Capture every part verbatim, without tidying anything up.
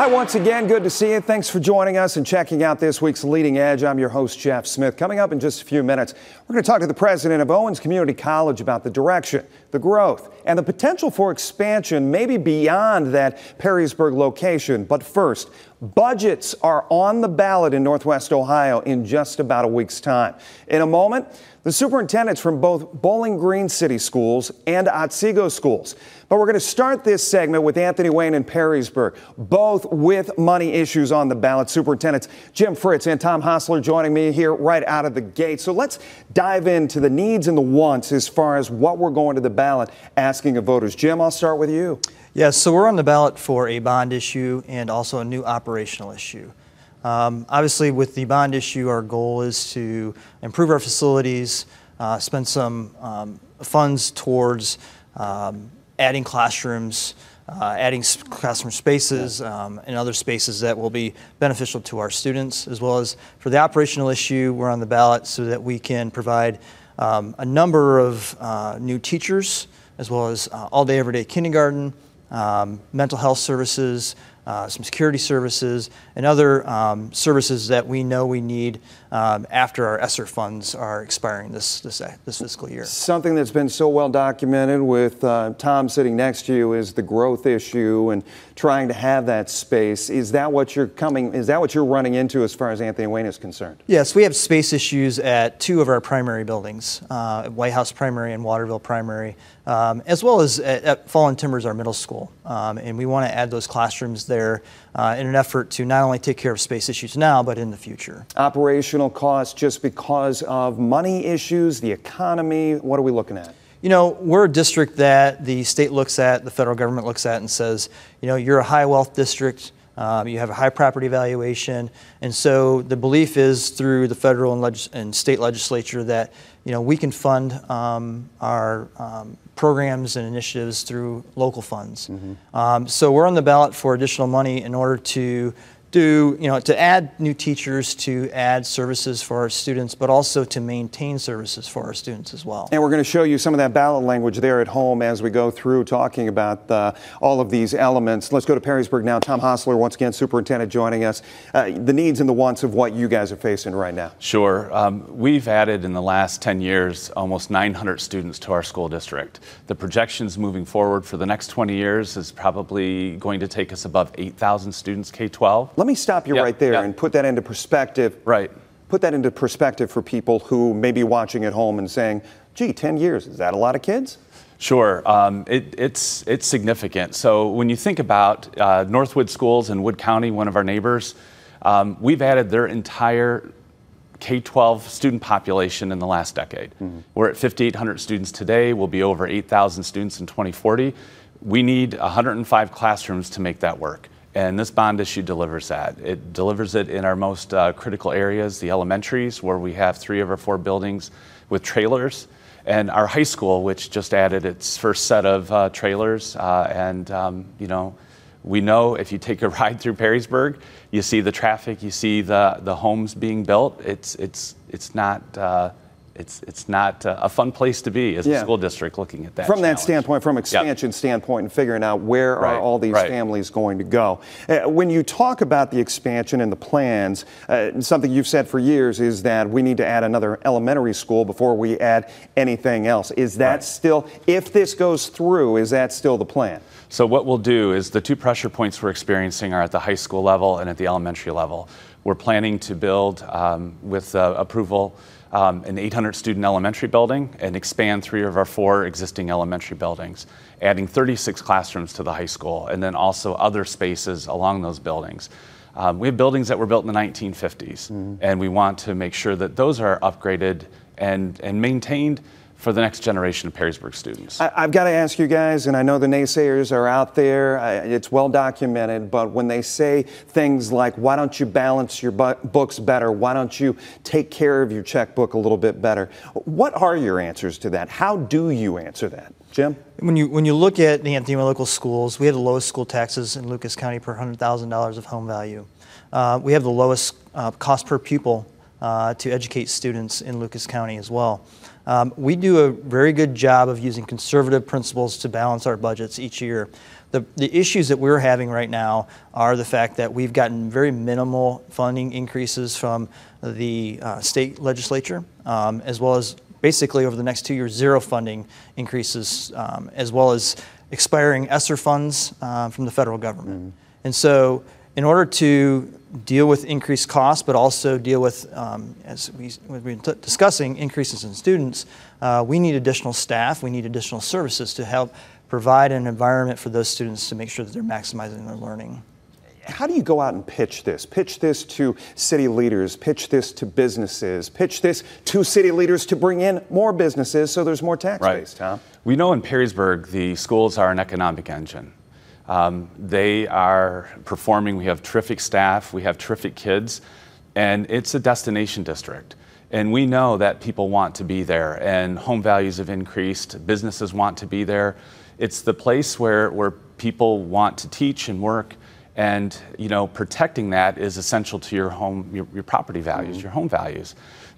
Hi, once again, good to see you. Thanks for joining us and checking out this week's Leading Edge. I'm your host, Jeff Smith. Coming up in just a few minutes, we're going to talk to the president of Owens Community College about the direction, the growth, and the potential for expansion, maybe beyond that Perrysburg location. But first, budgets are on the ballot in Northwest Ohio in just about a week's time. In a moment, the superintendents from both Bowling Green City Schools and Otsego Schools. But we're going to start this segment with Anthony Wayne and Perrysburg, both with money issues on the ballot. Superintendents Jim Fritz and Tom Hostler joining me here right out of the gate. So let's dive into the needs and the wants as far as what we're going to the ballot asking of voters. Jim, I'll start with you. Yes, so we're on the ballot for a bond issue and also a new operational issue. Um, obviously, with the bond issue, our goal is to improve our facilities, uh, spend some um, funds towards um, adding classrooms, uh, adding classroom spaces, um, and other spaces that will be beneficial to our students, as well as for the operational issue, we're on the ballot so that we can provide um, a number of uh, new teachers, as well as uh, all-day, everyday kindergarten, um, mental health services, Uh, some security services, and other um, services that we know we need um, after our ESSER funds are expiring this, this, this fiscal year. Something that's been so well documented with uh, Tom sitting next to you is the growth issue and trying to have that space. Is that what you're coming, is that what you're running into as far as Anthony Wayne is concerned? Yes, we have space issues at two of our primary buildings, uh, White House Primary and Waterville Primary, um, as well as at, at Fallen Timbers, our middle school. Um, and we want to add those classrooms there There, uh, in an effort to not only take care of space issues now, but in the future. Operational costs just because of money issues, the economy, what are we looking at? You know, we're a district that the state looks at, the federal government looks at and says, you know, you're a high wealth district, um, you have a high property valuation, and so the belief is through the federal and, legis and state legislature that, you know, we can fund um, our um, programs and initiatives through local funds. Mm-hmm. um, so we're on the ballot for additional money in order to do, you know, to add new teachers, to add services for our students, but also to maintain services for our students as well. And we're going to show you some of that ballot language there at home as we go through talking about uh, all of these elements. Let's go to Perrysburg now. Tom Hostler, once again, superintendent, joining us. Uh, the needs and the wants of what you guys are facing right now. Sure. Um, we've added in the last ten years almost nine hundred students to our school district. The projections moving forward for the next twenty years is probably going to take us above eight thousand students K twelve. Let me stop you yep, right there yep. and put that into perspective. Right. Put that into perspective for people who may be watching at home and saying, gee, ten years, is that a lot of kids? Sure. Um, it, it's, it's significant. So when you think about uh, Northwood Schools in Wood County, one of our neighbors, um, we've added their entire K twelve student population in the last decade. Mm-hmm. We're at fifty-eight hundred students today. We'll be over eight thousand students in twenty forty. We need one hundred five classrooms to make that work. And this bond issue delivers that. It delivers it in our most uh, critical areas, the elementaries, where we have three of our four buildings with trailers, and our high school, which just added its first set of uh, trailers. Uh, and, um, you know, we know if you take a ride through Perrysburg, you see the traffic, you see the, the homes being built. It's, it's, it's not... Uh, It's, it's not uh, a fun place to be as yeah. a school district looking at that From challenge. that standpoint, from expansion yep. standpoint, and figuring out where right. are all these right. families going to go. Uh, when you talk about the expansion and the plans, uh, something you've said for years is that we need to add another elementary school before we add anything else. Is that right. still, if this goes through, is that still the plan? So what we'll do is the two pressure points we're experiencing are at the high school level and at the elementary level. We're planning to build, um, with uh, approval, Um, an eight hundred student elementary building and expand three of our four existing elementary buildings, adding thirty-six classrooms to the high school, and then also other spaces along those buildings. Um, we have buildings that were built in the nineteen fifties, mm-hmm. and we want to make sure that those are upgraded and, and maintained for the next generation of Perrysburg students. I, I've got to ask you guys, and I know the naysayers are out there, I, it's well documented, but when they say things like, why don't you balance your bu books better? Why don't you take care of your checkbook a little bit better? What are your answers to that? How do you answer that? Jim? When you, when you look at the Anthony Wayne local schools, we have the lowest school taxes in Lucas County per one hundred thousand dollars of home value. Uh, we have the lowest uh, cost per pupil uh, to educate students in Lucas County as well. Um, we do a very good job of using conservative principles to balance our budgets each year. The, the issues that we're having right now are the fact that we've gotten very minimal funding increases from the uh, state legislature, um, as well as basically over the next two years, zero funding increases, um, as well as expiring ESSER funds uh, from the federal government. Mm. And so in order to deal with increased costs, but also deal with, um, as we, we've been t- discussing, increases in students, uh, we need additional staff, we need additional services to help provide an environment for those students to make sure that they're maximizing their learning. How do you go out and pitch this? Pitch this to city leaders, pitch this to businesses, pitch this to city leaders to bring in more businesses so there's more tax right. base, Tom? We know in Perrysburg the schools are an economic engine. Um, they are performing, we have terrific staff, we have terrific kids, and it's a destination district. And we know that people want to be there, and home values have increased, businesses want to be there. It's the place where, where people want to teach and work. And you know, protecting that is essential to your home, your, your property values, mm-hmm. your home values.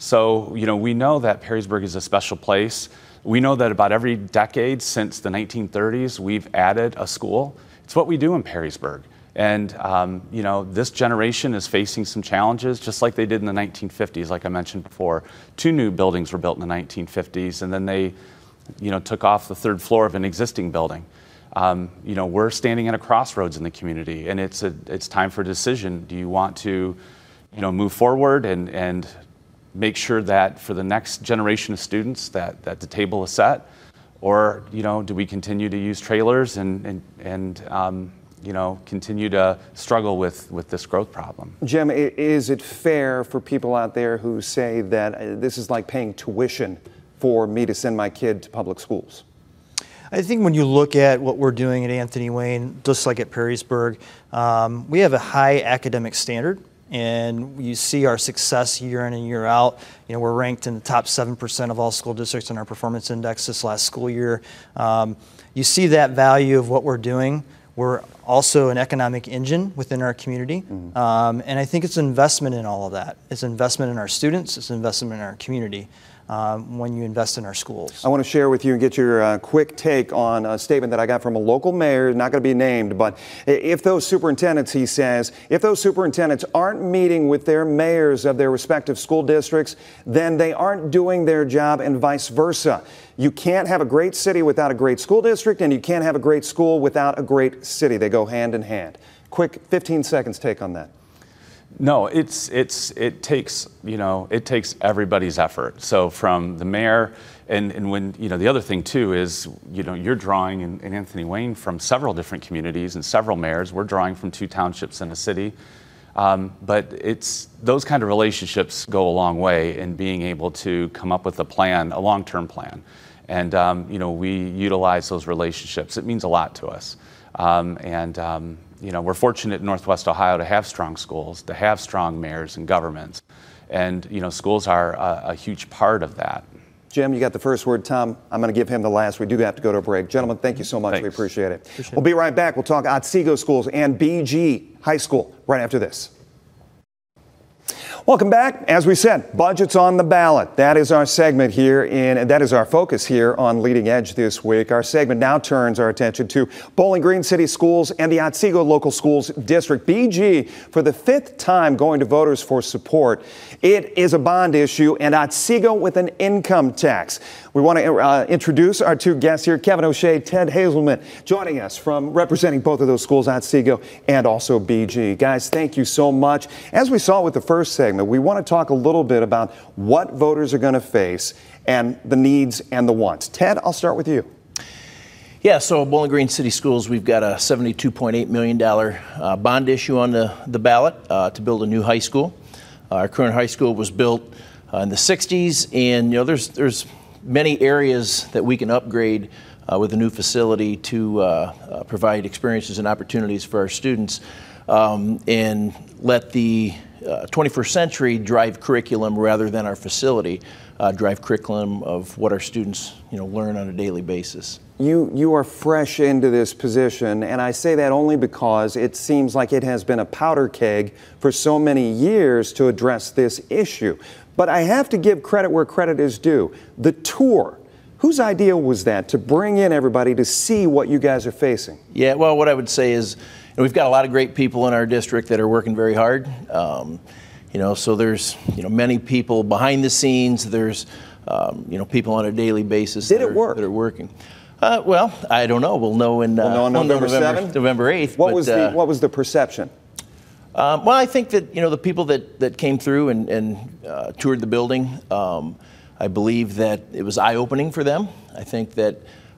So you know, we know that Perrysburg is a special place. We know that about every decade since the nineteen thirties, we've added a school. It's what we do in Perrysburg. And um, you know, this generation is facing some challenges, just like they did in the nineteen fifties. Like I mentioned before, two new buildings were built in the nineteen fifties, and then they, you know, took off the third floor of an existing building. Um, you know, we're standing at a crossroads in the community, and it's a, it's time for a decision. Do you want to, you know, move forward and, and make sure that for the next generation of students that, that the table is set, or you know, do we continue to use trailers and and, and um, you know, continue to struggle with, with this growth problem? Jim, is it fair for people out there who say that this is like paying tuition for me to send my kid to public schools? I think when you look at what we're doing at Anthony Wayne, just like at Perrysburg, um, we have a high academic standard, and you see our success year in and year out. You know, we're ranked in the top seven percent of all school districts in our performance index this last school year. Um, you see that value of what we're doing. We're also an economic engine within our community, mm-hmm. um, and I think it's an investment in all of that. It's an investment in our students, it's an investment in our community. Um, when you invest in our schools. I want to share with you and get your uh, quick take on a statement that I got from a local mayor, not going to be named, but if those superintendents, he says, if those superintendents aren't meeting with their mayors of their respective school districts, then they aren't doing their job, and vice versa. You can't have a great city without a great school district, and you can't have a great school without a great city. They go hand in hand. Quick fifteen seconds take on that. No, it's it's it takes you know it takes everybody's effort. So from the mayor, and and when you know the other thing too is you know you're drawing in, in Anthony Wayne from several different communities and several mayors. We're drawing from two townships in a city, um, but it's those kind of relationships go a long way in being able to come up with a plan, a long-term plan, and um, you know we utilize those relationships. It means a lot to us, um, and. Um, You know, we're fortunate in Northwest Ohio to have strong schools, to have strong mayors and governments, and you know, schools are a, a huge part of that. Jim, you got the first word. Tom, I'm going to give him the last. We do have to go to a break. Gentlemen, thank you so much. Thanks. We appreciate it. Appreciate we'll it. be right back. We'll talk Otsego schools and B G High School right after this. Welcome back. As we said, budget's on the ballot. That is our segment here, in, and that is our focus here on Leading Edge this week. Our segment now turns our attention to Bowling Green City Schools and the Otsego Local Schools District. B G, for the fifth time, going to voters for support. It is a bond issue, and Otsego with an income tax. We want to uh, introduce our two guests here, Kevin O'Shea, Ted Hazelman, joining us from representing both of those schools, Otsego and also B G. Guys, thank you so much. As we saw with the first segment, we want to talk a little bit about what voters are going to face and the needs and the wants. Ted, I'll start with you. Yeah, so Bowling Green City Schools, we've got a seventy-two point eight million dollars uh, bond issue on the, the ballot uh, to build a new high school. Uh, our current high school was built uh, in the sixties, and you know there's there's many areas that we can upgrade uh, with a new facility to uh, uh, provide experiences and opportunities for our students, um, and let the uh, twenty-first century drive curriculum rather than our facility uh, drive curriculum of what our students, you know, learn on a daily basis. You, you are fresh into this position, and I say that only because it seems like it has been a powder keg for so many years to address this issue. But I have to give credit where credit is due. The tour, whose idea was that, to bring in everybody to see what you guys are facing? Yeah, well, what I would say is, you know, we've got a lot of great people in our district that are working very hard. Um, you know, so there's, you know, many people behind the scenes. There's, um, you know, people on a daily basis Did that, it are, work? that are working. Uh, well, I don't know. We'll know in uh, We'll know on we'll know November seventh? November eighth. What but, was the uh, what was the perception? Um, well, I think that, you know, the people that, that came through and, and uh, toured the building, um, I believe that it was eye-opening for them. I think that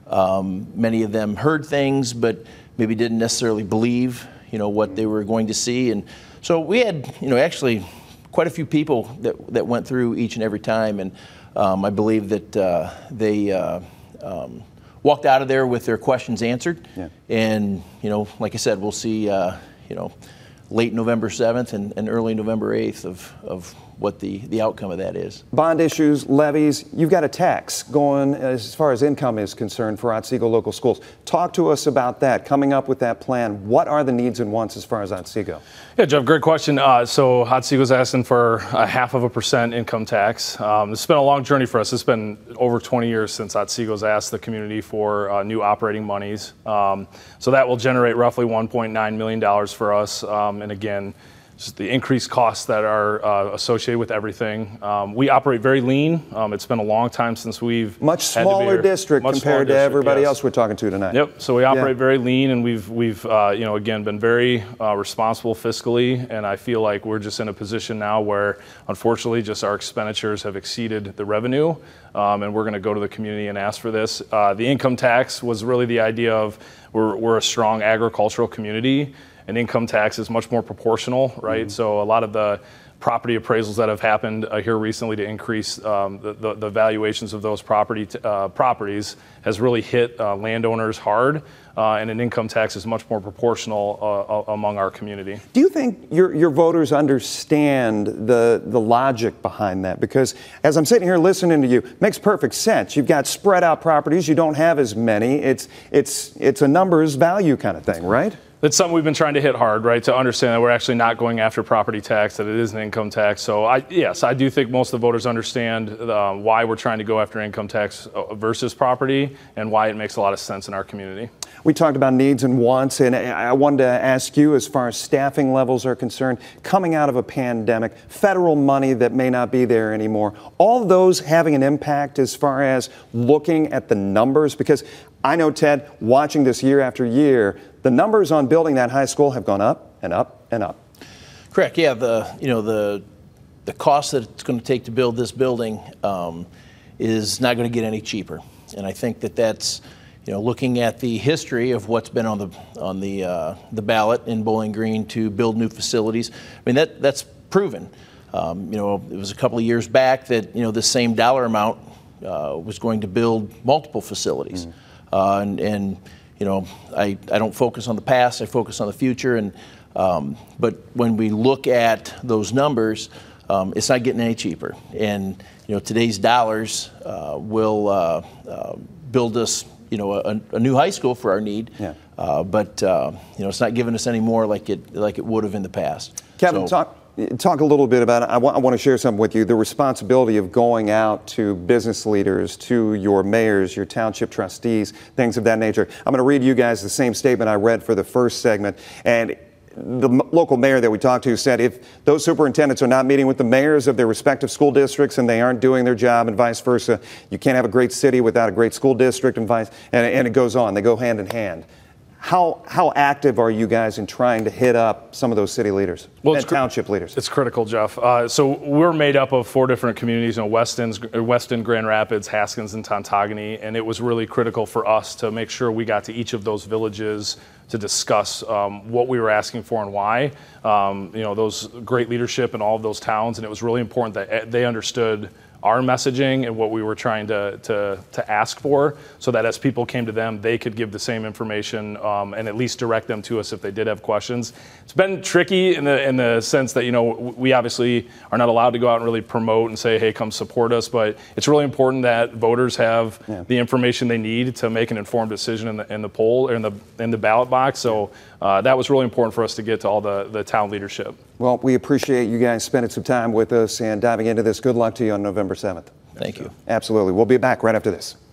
um, many of them heard things, but maybe didn't necessarily believe, you know, what they were going to see. And so we had, you know, actually quite a few people that, that went through each and every time. And um, I believe that uh, they uh, um, walked out of there with their questions answered. Yeah. And, you know, like I said, we'll see, uh, you know, late November seventh and, and early November eighth of, of what the, the outcome of that is. Bond issues, levies, you've got a tax going as far as income is concerned for Otsego local schools. Talk to us about that, coming up with that plan. What are the needs and wants as far as Otsego? Yeah, Jeff, great question. Uh, so Otsego's asking for a half of a percent income tax. Um, it's been a long journey for us. It's been over twenty years since Otsego's asked the community for uh, new operating monies. Um, so that will generate roughly one point nine million dollars for us. Um, and again, just the increased costs that are uh, associated with everything. Um, we operate very lean. Um, it's been a long time since we've Much had to be smaller here. district Much compared smaller to district, everybody yes. else we're talking to tonight. Yep. So we operate Yeah. very lean, and we've we've uh, you know, again, been very uh, responsible fiscally. And I feel like we're just in a position now where, unfortunately, just our expenditures have exceeded the revenue, um, and we're going to go to the community and ask for this. Uh, the income tax was really the idea of we're we're a strong agricultural community. And income tax is much more proportional, right? Mm-hmm. So a lot of the property appraisals that have happened uh, here recently to increase um, the, the, the valuations of those property t- uh, properties has really hit uh, landowners hard, uh, and an income tax is much more proportional uh, among our community. Do you think your, your voters understand the, the logic behind that? Because as I'm sitting here listening to you, it makes perfect sense. You've got spread out properties, you don't have as many. It's, it's, it's a numbers value kind of thing, right? That's something we've been trying to hit hard, right? To understand that we're actually not going after property tax, that it is an income tax. So I, yes, I do think most of the voters understand uh, why we're trying to go after income tax versus property and why it makes a lot of sense in our community. We talked about needs and wants, and I wanted to ask you, as far as staffing levels are concerned, coming out of a pandemic, federal money that may not be there anymore, all those having an impact as far as looking at the numbers? Because I know, Ted, watching this year after year, the numbers on building that high school have gone up and up and up. Correct. Yeah. The you know the the cost that it's going to take to build this building um, is not going to get any cheaper, and I think that that's, you know, looking at the history of what's been on the on the uh, the ballot in Bowling Green to build new facilities. I mean, that that's proven. Um, you know, it was a couple of years back that, you know, the same dollar amount uh, was going to build multiple facilities, mm. uh, and and. You know, I, I don't focus on the past, I focus on the future. And um, but when we look at those numbers, um, it's not getting any cheaper. And, you know, today's dollars uh, will uh, uh, build us, you know, a, a new high school for our need. Yeah. Uh, but, uh, you know, it's not giving us any more like it, like it would have in the past. Kevin, so, talk. Talk a little bit about it. I want, I want to share something with you. The responsibility of going out to business leaders, to your mayors, your township trustees, things of that nature. I'm going to read you guys the same statement I read for the first segment. And the m- local mayor that we talked to said if those superintendents are not meeting with the mayors of their respective school districts and they aren't doing their job and vice versa, you can't have a great city without a great school district and vice, and, and it goes on. They go hand in hand. How how active are you guys in trying to hit up some of those city leaders well, and cr- township leaders? It's critical, Jeff. Uh, so we're made up of four different communities, you know, Weston's, Weston, Grand Rapids, Haskins, and Tontogany, and it was really critical for us to make sure we got to each of those villages to discuss um, what we were asking for and why. Um, you know, those great leadership in all of those towns, and it was really important that they understood our messaging and what we were trying to, to, to ask for, so that as people came to them, they could give the same information um, and at least direct them to us if they did have questions. It's been tricky in the in the sense that, you know, we obviously are not allowed to go out and really promote and say, hey, come support us, but it's really important that voters have yeah. the information they need to make an informed decision in the in the poll or in the in the ballot box. So uh, that was really important for us to get to all the, the town leadership. Well, we appreciate you guys spending some time with us and diving into this. Good luck to you on November seventh. Thank you. Absolutely. We'll be back right after this.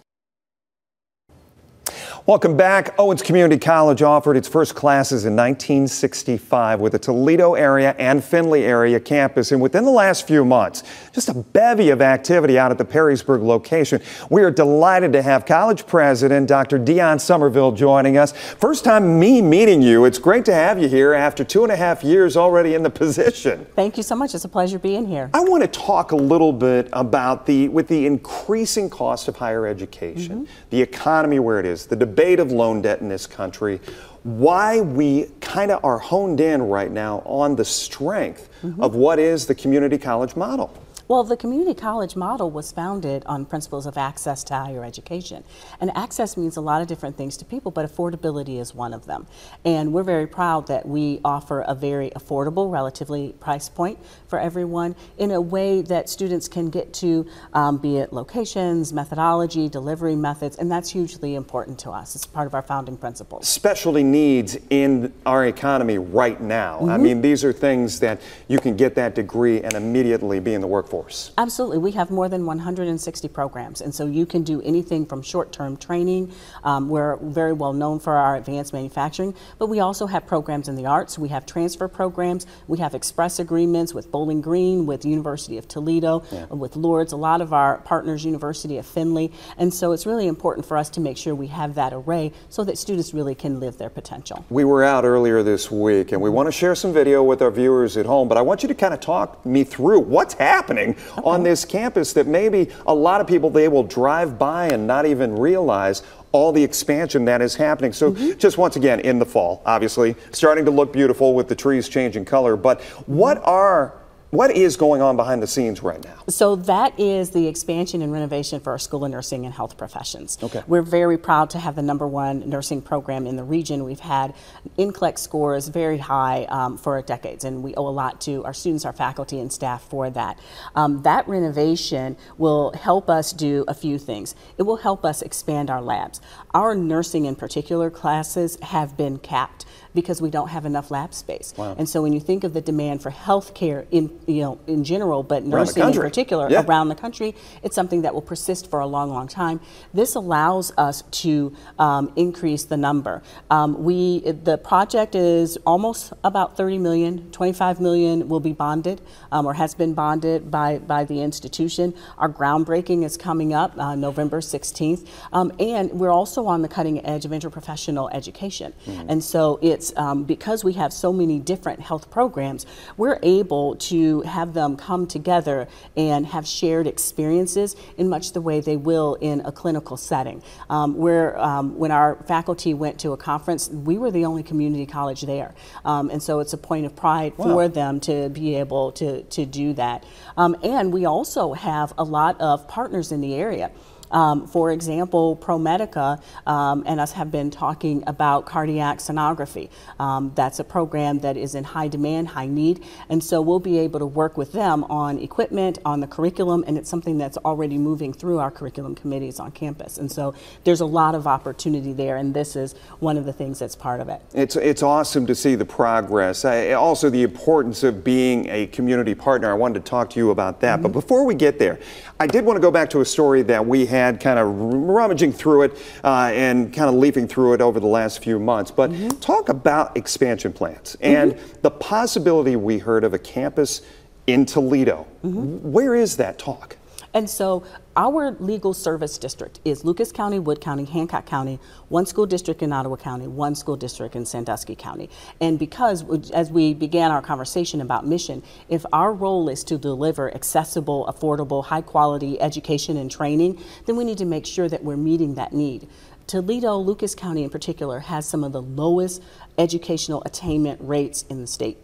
Welcome back. Owens Community College offered its first classes in nineteen sixty-five with the Toledo area and Findlay area campus. And within the last few months, just a bevy of activity out at the Perrysburg location. We are delighted to have college president Doctor Dion Somerville joining us. First time me meeting you. It's great to have you here after two and a half years already in the position. Thank you so much. It's a pleasure being here. I want to talk a little bit about the, with the increasing cost of higher education, mm-hmm. the economy where it is, the debate of loan debt in this country, why we kind of are honed in right now on the strength mm-hmm. of what is the community college model. Well, the community college model was founded on principles of access to higher education. And access means a lot of different things to people, but affordability is one of them. And we're very proud that we offer a very affordable, relatively price point for everyone in a way that students can get to, um, be it locations, methodology, delivery methods, and that's hugely important to us. It's part of our founding principles. Specialty needs in our economy right now. Mm-hmm. I mean, these are things that you can get that degree and immediately be in the workforce. Absolutely. We have more than one hundred sixty programs, and so you can do anything from short-term training. Um, we're very well known for our advanced manufacturing, but we also have programs in the arts. We have transfer programs. We have express agreements with Bowling Green, with the University of Toledo, yeah. with Lourdes, a lot of our partners, University of Findlay, and so it's really important for us to make sure we have that array so that students really can live their potential. We were out earlier this week, and we want to share some video with our viewers at home, but I want you to kind of talk me through what's happening Okay. on this campus that maybe a lot of people, they will drive by and not even realize all the expansion that is happening. So mm-hmm. just once again, in the fall, obviously, starting to look beautiful with the trees changing color, but what are What is going on behind the scenes right now? So that is the expansion and renovation for our School of Nursing and Health Professions. Okay. We're very proud to have the number one nursing program in the region. We've had N C L E C scores very high um, for decades, and we owe a lot to our students, our faculty, and staff for that. Um, that renovation will help us do a few things. It will help us expand our labs. Our nursing in particular classes have been capped because we don't have enough lab space. Wow. And so when you think of the demand for healthcare in you know in general, but nursing in particular yeah. around the country, it's something that will persist for a long, long time. This allows us to um, increase the number. Um, we the project is almost about thirty million. twenty-five million will be bonded um, or has been bonded by by the institution. Our groundbreaking is coming up uh, November sixteenth, um, and we're also on the cutting edge of interprofessional education. Mm-hmm. And so it's um, because we have so many different health programs, we're able to have them come together and have shared experiences in much the way they will in a clinical setting. Um, where um, when our faculty went to a conference, we were the only community college there, um, and so it's a point of pride wow. for them to be able to to do that. Um, and we also have a lot of partners in the area. Um, for example, ProMedica um, and us have been talking about cardiac sonography. Um, that's a program that is in high demand, high need, and so we'll be able to work with them on equipment, on the curriculum, and it's something that's already moving through our curriculum committees on campus. And so there's a lot of opportunity there, and this is one of the things that's part of it. It's, it's awesome to see the progress. I, also the importance of being a community partner. I wanted to talk to you about that, mm-hmm. but before we get there, I did want to go back to a story that we had had kind of rummaging through it uh, and kind of leafing through it over the last few months. But mm-hmm. talk about expansion plans and mm-hmm. the possibility we heard of a campus in Toledo. Mm-hmm. Where is that talk? And so our legal service district is Lucas County, Wood County, Hancock County, one school district in Ottawa County, one school district in Sandusky County. And because, as we began our conversation about mission, if our role is to deliver accessible, affordable, high quality education and training, then we need to make sure that we're meeting that need. Toledo, Lucas County in particular, has some of the lowest educational attainment rates in the state.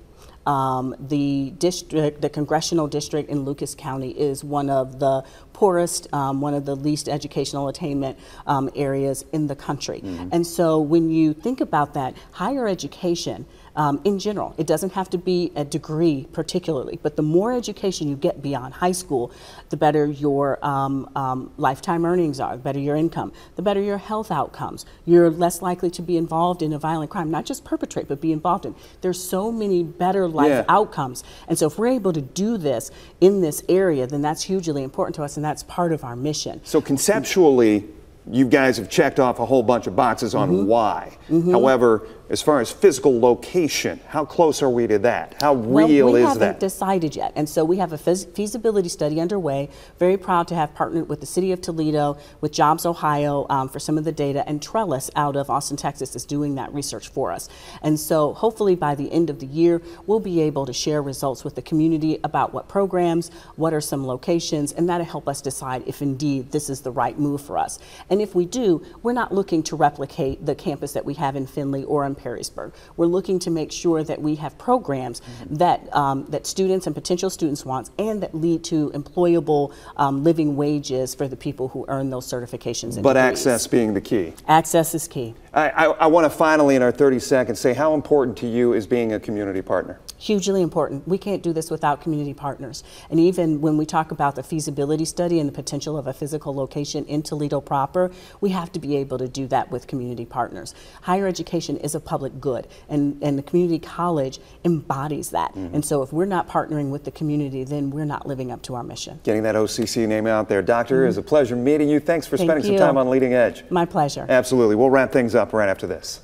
Um, the district, the congressional district in Lucas County is one of the poorest, um, one of the least educational attainment um, areas in the country. Mm-hmm. And so when you think about that, higher education um, in general, it doesn't have to be a degree particularly, but the more education you get beyond high school, the better your um, um, lifetime earnings are, the better your income, the better your health outcomes. You're less likely to be involved in a violent crime, not just perpetrate, but be involved in. There's so many better life yeah. outcomes. And so if we're able to do this in this area, then that's hugely important to us, and that's part of our mission. So conceptually, you guys have checked off a whole bunch of boxes on mm-hmm. why. Mm-hmm. However, as far as physical location, how close are we to that? How well, real we is haven't that? decided yet. And so we have a feas- feasibility study underway. Very proud to have partnered with the City of Toledo, with Jobs Ohio um, for some of the data, and Trellis out of Austin, Texas is doing that research for us. And so hopefully by the end of the year, we'll be able to share results with the community about what programs, what are some locations, and that'll help us decide if indeed this is the right move for us. And if we do, we're not looking to replicate the campus that we have in Findlay or in Perrysburg. We're looking to make sure that we have programs mm-hmm. that um, that students and potential students want, and that lead to employable um, living wages for the people who earn those certifications and But degrees. Access being the key. Access is key. I, I, I want to finally, in our thirty seconds, say how important to you is being a community partner. Hugely important. We can't do this without community partners. And even when we talk about the feasibility study and the potential of a physical location in Toledo proper, we have to be able to do that with community partners. Higher education is a public good, and, and the community college embodies that. Mm-hmm. And so if we're not partnering with the community, then we're not living up to our mission. Getting that O C C name out there. Doctor, mm-hmm. it was a pleasure meeting you. Thanks for Thank spending you. some time on Leading Edge. My pleasure. Absolutely. We'll wrap things up right after this.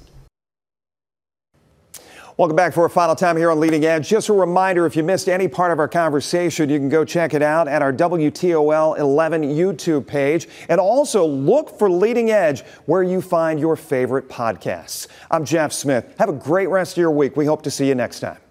Welcome back for a final time here on Leading Edge. Just a reminder, if you missed any part of our conversation, you can go check it out at our W T O L eleven YouTube page. And also look for Leading Edge where you find your favorite podcasts. I'm Jeff Smith. Have a great rest of your week. We hope to see you next time.